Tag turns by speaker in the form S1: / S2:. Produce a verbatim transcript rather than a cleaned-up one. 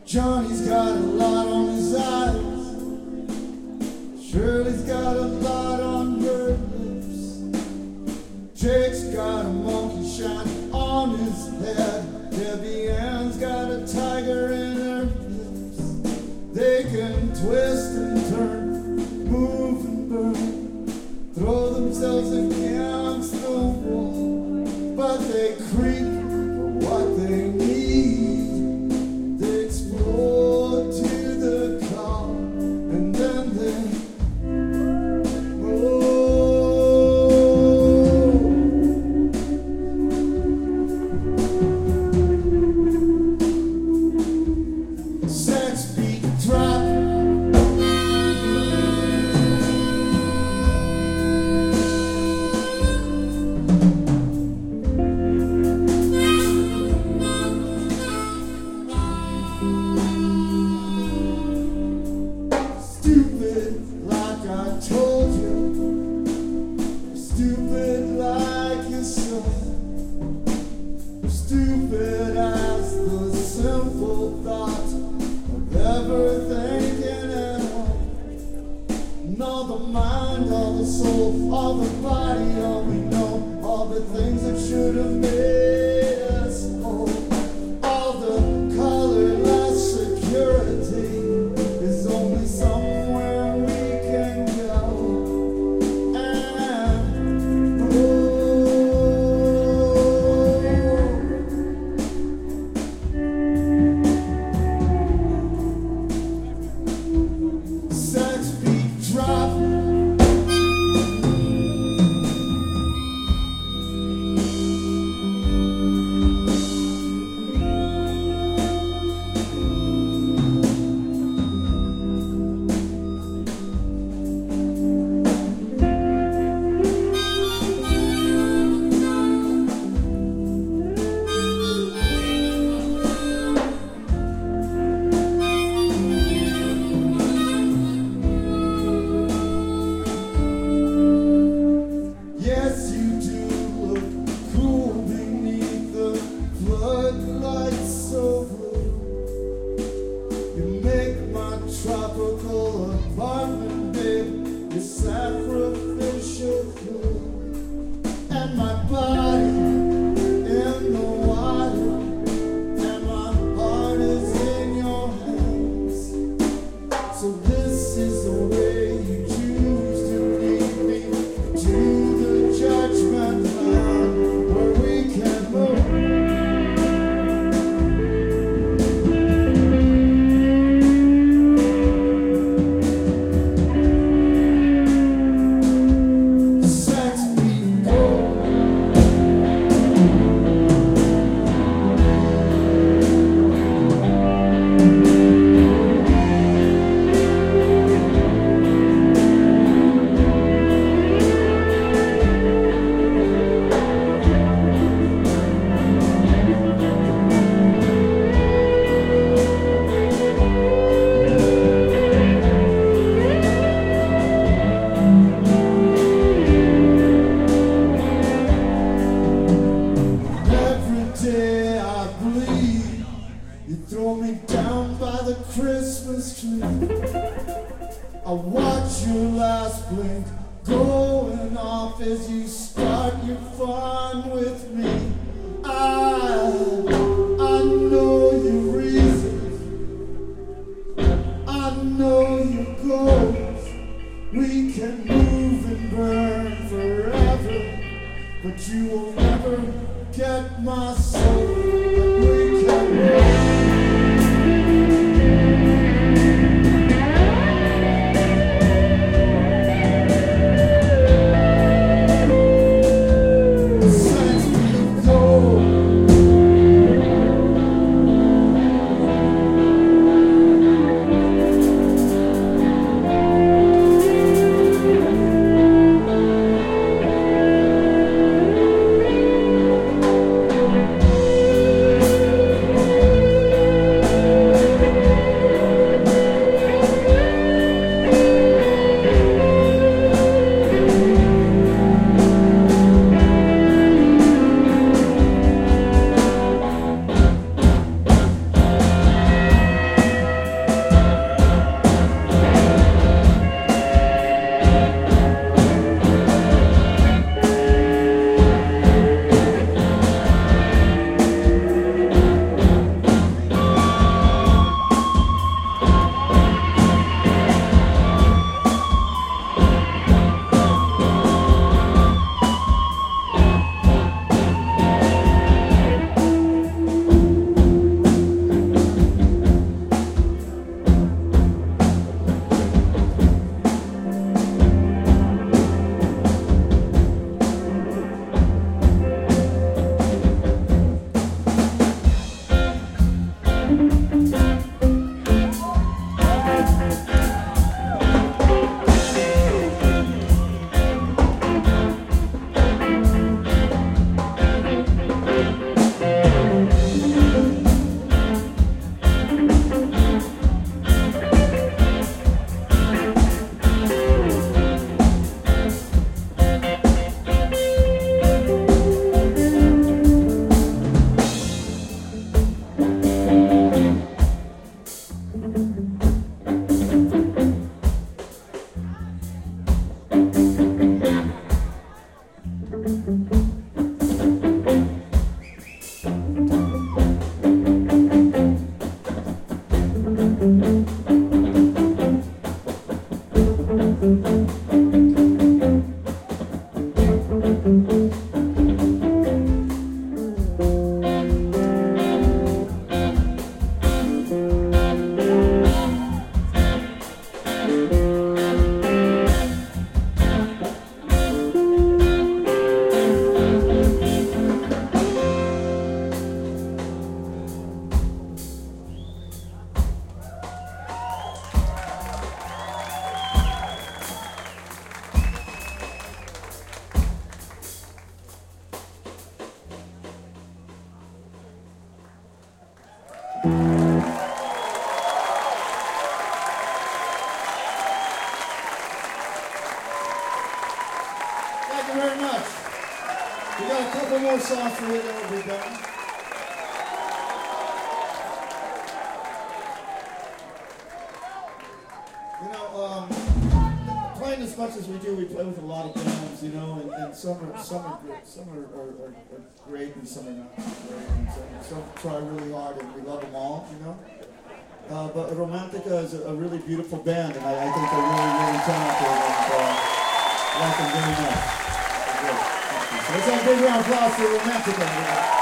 S1: Johnny's got a lot on his eyes. Shirley's got a lot on her lips. Jake's got a monkey shine on his head. Debbie Ann's got a tiger in her lips. They can twist and turn, move and burn, throw themselves against the wall, but they creep for what they need. They explode to the call, and then they applause for it, then we'll be done. You know, um, playing as much as we do, we play with a lot of bands, you know, and, and some are some are good, some are, are, are, are great, and some are not great, and some, some try really hard, and we love them all, you know. Uh, but Romantica is a, a really beautiful band, and I, I think they're really, really talented, and uh, I like them very much. So let's have a big round of applause for Romantica.